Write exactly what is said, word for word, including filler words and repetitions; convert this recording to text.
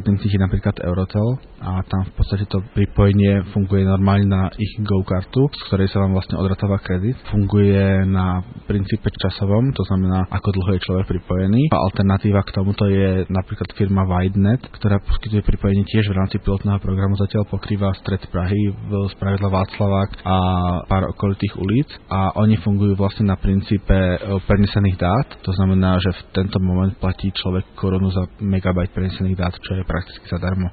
predtým cíti napríklad Eurotel a tam v podstate to pripojenie funguje normálne na ich go-kartu, z ktorej sa vám vlastne odratáva kredit. Funguje na princípe časovom, to znamená, ako dlho je človek pripojený. A alternatíva k tomuto je napríklad firma Widenet, ktorá poskytuje pripojenie tiež v rámci pilotného programu. Zatiaľ pokrýva stred Prahy, v spravidla Václavák a pár okolitých ulic a oni fungujú vlastne na princípe prenesených dát. To znamená, že v tento moment platí človek korunu za megabajt prenesených dát, čo je prakticky zadarmo.